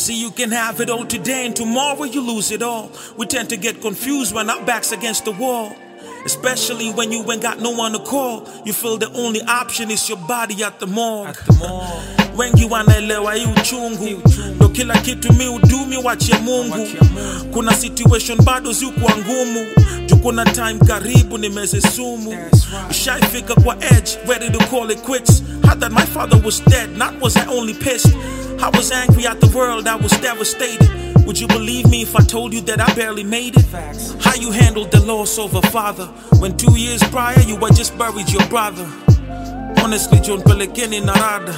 See, you can have it all today and tomorrow you lose it all. We tend to get confused when our back's against the wall. Especially when you ain't got no one to call. You feel the only option is your body at the morgue. Wengi wanaelewa hii uchungu, ndo kila kitu mi udumi wachia Mungu. Kuna situation bado zikuwa ngumu, juu kuna time karibu nimeze sumu. Ushaifika kwa edge, ready to call it quits. How that my father was dead, not was I only pissed. I was angry at the world, I was devastated. Would you believe me if I told you that I barely made it? How you handled the loss of a father, when 2 years prior you had just buried your brother. Honestly, John Pelekeni narada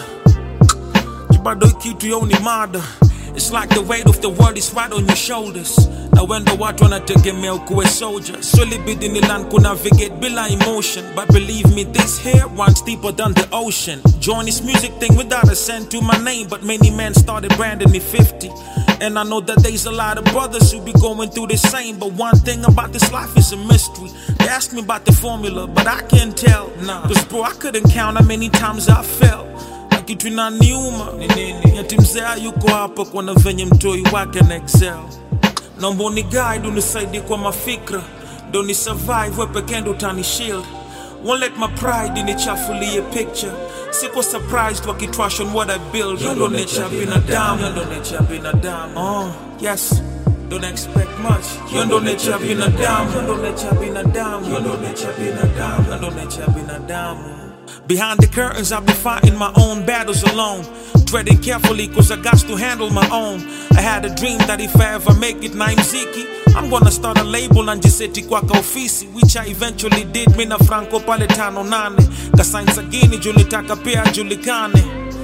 bado kitu yoni mada. It's like the weight of the world is right on your shoulders. Na wendo watu wanategemea ukuwe soldier. So libidi nilan kunavigate bila emotion. But believe me, this here runs deeper than the ocean. Join this music thing without a cent to my name, but many men started branding me 50. And I know that there's a lot of brothers who be going through the same. But one thing about this life is a mystery. They asked me about the formula, but I can't tell. Cause bro, I couldn't count how many times I fell. Kitu inaniuma yati mzee yuko hapa kwa na venye mtoi wake na excel. Naomba uni guide unisaidie kwa mafikra, ndo ni survive wewe pekee ndo utani shield. Won't let my pride inichafulie picture. Siko surprised wakitrash on what I build. You ndo nature binadamu, you ndo nature binadamu. Yes, don't expect much. You ndo nature binadamu, you ndo nature binadamu, you ndo nature binadamu, you ndo nature binadamu. Behind the curtains, I'll be fighting my own battles alone. Treading carefully, cause I got to handle my own. I had a dream that if I ever make it, na mziki, I'm gonna start a label and jiseti kwa ofisi, which I eventually did. Mina Franco pale 5-8 kasain sagini julitaka pia julikane.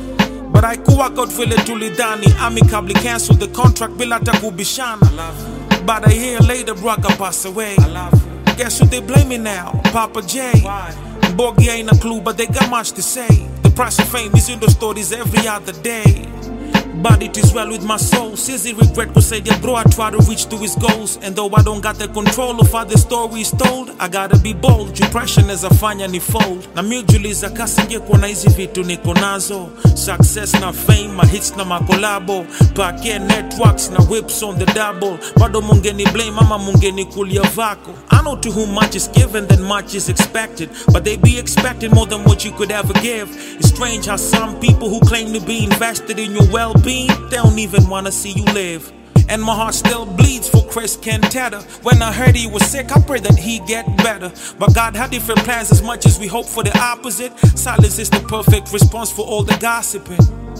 But I could work out vile tulidani. Amicably cancelled the contract bila takubishana. But I hear later bro I pass away. Guess who they blame me now? Papa J. Why? Bogie ain't a clue, but they got much to say. The price of fame is in the stories every other day. But it is well with my soul. Since he regret cause say yeah, bro, I try to reach to his goals. And though I don't got the control of how the story is told, I gotta be bold. Depression as afanya ni fold. Na miujuliza kasinge kuna hizi vitu niko nazo. Success na fame, my hits na makolabo. Pake networks na whips on the double. Bado mungeni blame, ama mungeni kulia vako. I know to whom much is given, then much is expected. But they be expecting more than what you could ever give. It's strange how some people who claim to be invested in your well-being, they don't even wanna see you live. And my heart still bleeds for Chris Cantata. When I heard he was sick, I pray that he get better. But God had different plans. As much as we hope for the opposite, silence is the perfect response for all the gossiping.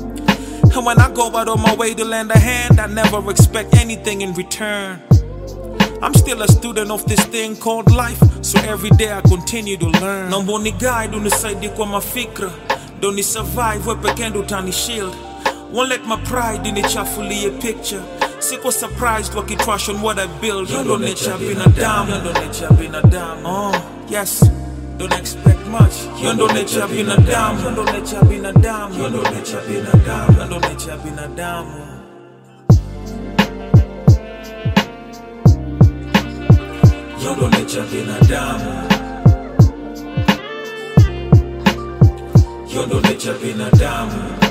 And when I go out on my way to lend a hand, I never expect anything in return. I'm still a student of this thing called life, so every day I continue to learn. Naomba ni guide unisaidie kwa mafikra, ndo ni survive wewe pekee ndo utani shield. Won't let my pride inichafulie picture. Siko surprised wakitrash on what I build. You ndo nature binadamu, you ndo nature binadamu. Yes, don't expect much. You ndo nature binadamu, you ndo nature binadamu, you ndo nature binadamu, you ndo nature binadamu. You ndo nature binadamu, you ndo nature binadamu.